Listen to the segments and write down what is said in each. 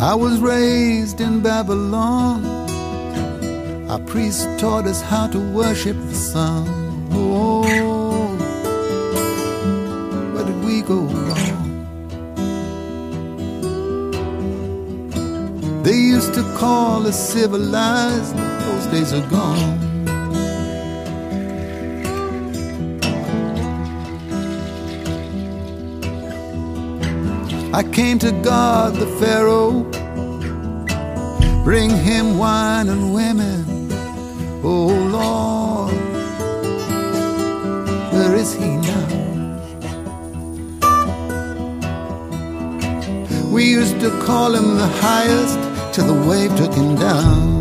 I was raised in Babylon. Our priests taught us how to worship the sun. Oh, where did we go wrong? They used to call us civilized, those days are gone. I came to God the Pharaoh, bring him wine and women. Oh Lord, where is he now? We used to call him the highest till the wave took him down.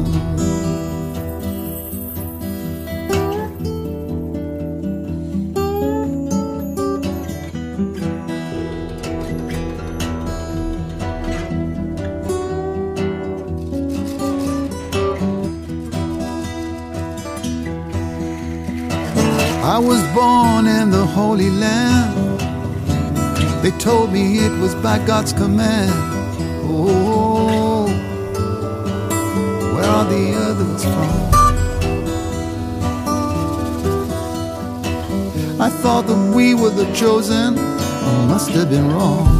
I was born in the Holy Land. They told me it was by God's command. Oh, where are the others from? I thought that we were the chosen. I must have been wrong.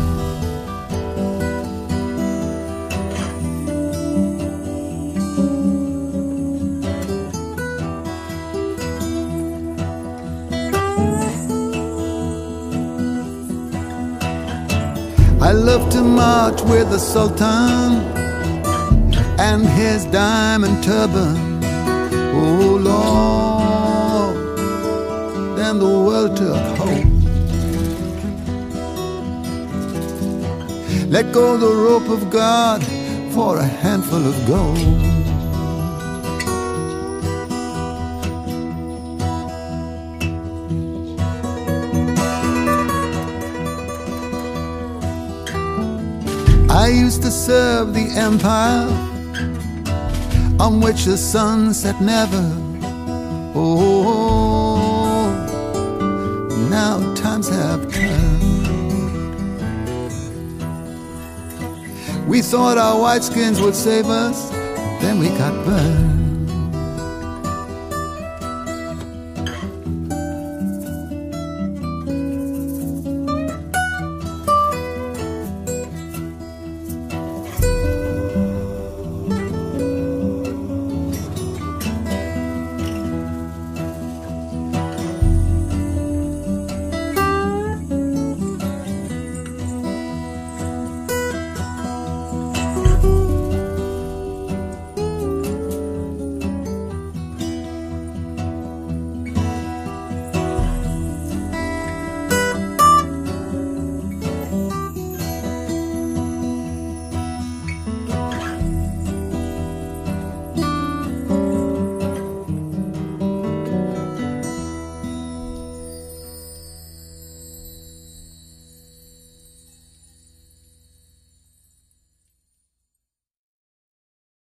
I love to march with the Sultan and his diamond turban. Oh Lord, then the world took hope. Let go the rope of God for a handful of gold. I used to serve the empire on which the sun set never. Oh, now times have turned. We thought our white skins would save us, then we got burned.